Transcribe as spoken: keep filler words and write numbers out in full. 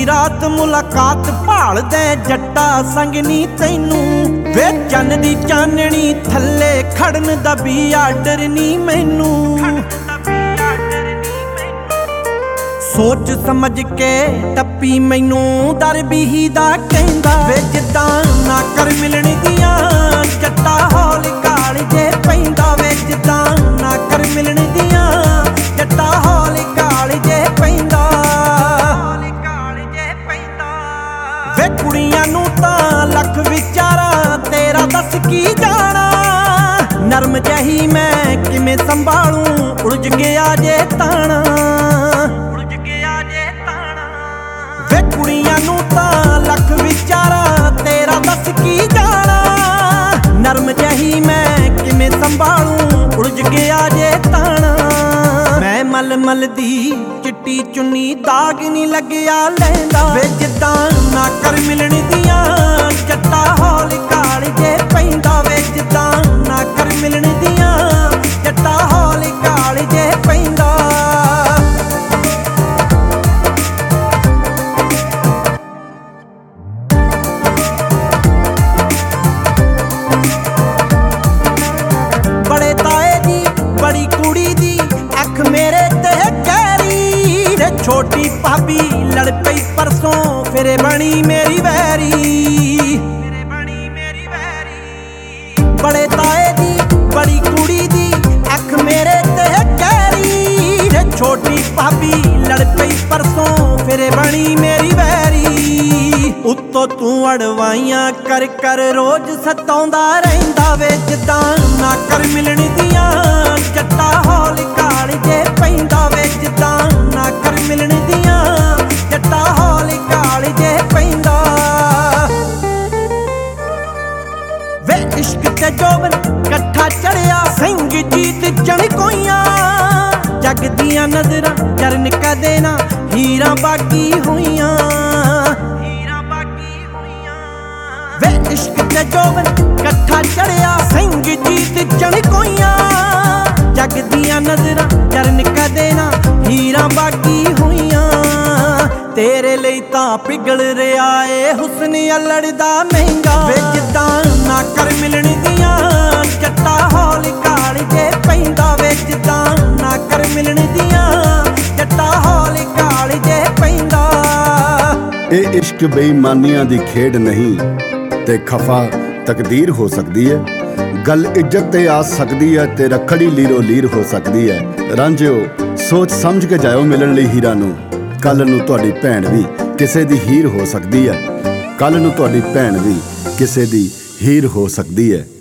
ਅੱਧੀ ਰਾਤ ਮੁਲਾਕਾਤ ਭਾਲਦੇ ਜੱਟਾ ਸੰਗ ਨੀ ਤੈਨੂੰ ਵੇ ਚੰਨ ਦੀ ਚਾਨਣੀ ਥੱਲੇ ਖੜਨ ਦਾ ਵੀ ਆਡਰ ਨੀ ਮੈਨੂੰ ਸੋਚ ਸਮਝ ਕੇ ਟੱਪੀ ਮੈਨੂੰ ਦਰ ਬੀਹੀ ਦਾ ਕਹਿੰਦਾ ਵੇ ਜਿੱਦਾਂ ਨਾ ਕਰ ਮਿਲਣ ਦੀਆਂ ਜੱਟਾ ਹੌਲ ਕਾਲਜੇ ਪੈਂਦਾ ਵੇ ਜਿੱਦਾਂ ਨਾ ਕਰ ਮਿਲਣ ਦੀਆਂ ਜੱਟਾ ਹੌਲ ਕਾਲਜੇ ਪੈਂਦਾ ਵੇ ਕੁੜੀਆਂ ਨੂੰ ਤਾਂ ਲੱਖ ਵਿਚਾਰਾ ਤੇਰਾ ਦੱਸ ਕੀ ਜਾਣਾ ਨਰਮ ਜਹੀ ਮੈਂ ਕਿਵੇਂ ਸੰਭਾਲੂੰ ਉਲਝ ਗਿਆ ਜੇ ਤਾਣਾ ਵੇ ਕੁੜੀਆਂ ਨੂੰ ਤਾਂ ਲੱਖ ਵਿਚਾਰਾ ਤੇਰਾ ਦੱਸ ਕੀ ਜਾਣਾ ਨਰਮ ਜਹੀ ਮੈਂ ਕਿਵੇਂ ਸੰਭਾਲੂੰ ਉਲਝ ਗਿਆ ਜੇ ਤਾਣਾ ਮੈਂ ਮਲ ਮਲ ਦੀ ਚਿੱਟੀ ਚੁੰਨੀ ਦਾਗ ਨੀ ਲੱਗਿਆ ਲੈਂਦਾ ਵੇ ਜਿੱਦਾਂ ਨਾ ਕਰ ਮਿਲਣ ਦੀਆਂ ਜੱਟਾ ਹੌਲ ਕਾਲਜੇ ਪੈਂਦਾ ਵੇ ਜਿੱਦਾਂ ਨਾ ਕਰ ਮਿਲਣ ਦੀਆਂ ਜੱਟਾ ਹੌਲ ਕਾਲਜੇ ਪੈਂਦਾ ਬੜੇ ਤਾਏ ਦੀ ਬੜੀ ਕੁੜੀ ਦੀ ਅੱਖ ਮੇਰੇ ਤੇ ਗਹਿਰੀ ਤੇ ਛੋਟੀ ਭਾਬੀ ਲੜ ਪਈ ਪਰਸੋਂ ਫਿਰੇ ਬਣੀ ਮੇਰੀ ਵੈਰੀ ਬੜੇ ਤਾਏ ਦੀ ਬੜੀ ਕੁੜੀ ਦੀ ਅੱਖ ਮੇਰੇ ਤੇ ਗਹਿਰੀ ਤੇ ਛੋਟੀ ਭਾਬੀ ਲੜ ਪਈ ਪਰਸੋਂ ਫਿਰੇ ਬਣੀ ਮੇਰੀ ਵੈਰੀ ਉੱਤੋਂ ਤੂੰ ਅੜਵਾਈਆਂ ਕਰ ਕਰ ਰੋਜ਼ ਸਤਾਉਂਦਾ ਰਹਿੰਦਾ ਵੇ ਜਿੱਦਾਂ ਨਾ ਕਰ ਮਿਲਣ ਦੀਆਂ ਜੱਟਾ ਹੌਲ ਕਾਲਜੇ ਪੈਂਦਾ ਵੇ ਜਿੱਦਾਂ ਨਾ ਕਰ ਮਿਲਣ ਦੀਆਂ ਜੱਟਾ ਹੌਲ ਕਾਲਜੇ ਪੈਂਦਾ ਵੇ ਇਸ਼ਕ ਤੇ ਜੋਬਨ ਇਕੱਠਾ ਚੜਿਆ ਸਿੰਘ ਜੀਤ ਚਣਕੋਈਆਂ ਜੱਗ ਦੀਆਂ ਨਜ਼ਰਾਂ ਚਰਨ ਕਦੇ ਨਾ ਹੀਰਾਂ ਬਾਗੀ ਹੋਈਆਂ ਵੇ ਇਸ਼ਕ ਤੇ ਜੋਬਨ ਇਕੱਠਾ ਚੜਿਆ ਸਿੰਘ ਜੀਤ ਚਣਕੋਈਆਂ ਜੱਗ ਦੀਆਂ ਨਜ਼ਰਾਂ ਚਰਨ ਕਦੇ ਨਾ ਹੀਰਾਂ ਬਾਗੀ ਹੋਈਆਂ ਤੇਰੇ ਲਈ ਤਾਂ ਪਿਘਲ ਰਿਹਾ ਏ ਹੁਸਨ ਅਲੜ ਦਾ ਮਹਿੰਗਾ ਵੇ ਜਿੱਦਾਂ ਨਾ ਕਰ ਮਿਲਣ ਦੀਆਂ ਜੱਟਾ ਹੌਲ ਕਾਲਜੇ ਪੈਂਦਾ ਵੇ ਜਿੱਦਾਂ ਨਾ ਕਰ ਮਿਲਣ ਦੀਆਂ ਜੱਟਾ ਹੌਲ ਕਾਲਜੇ ਪੈਂਦਾ ਇਹ ਇਸ਼ਕ ਬੇਈਮਾਨੀਆਂ ਦੀ ਖੇਡ ਨਹੀਂ ਤੇ ਖਫਾ ਤਕਦੀਰ ਹੋ ਸਕਦੀ ਹੈ ਗੱਲ ਇੱਜ਼ਤ ਤੇ ਆ ਸਕਦੀ ਹੈ ਤੇ ਰੱਖੜੀ ਲੀਰੋ ਲੀਰ ਹੋ ਸਕਦੀ ਹੈ ਰਾਂਝਿਓ ਸੋਚ ਸਮਝ ਕੇ ਜਾਇਓ ਮਿਲਣ ਲਈ ਹੀਰਾ ਨੂੰ ਕੱਲ ਨੂੰ ਤੁਹਾਡੀ ਭੈਣ ਵੀ ਕਿਸੇ ਦੀ ਹੀਰ ਹੋ ਸਕਦੀ ਹੈ ਕੱਲ ਨੂੰ ਤੁਹਾਡੀ ਭੈਣ ਵੀ ਕਿਸੇ ਦੀ ਹੀਰ ਹੋ ਸਕਦੀ ਹੈ।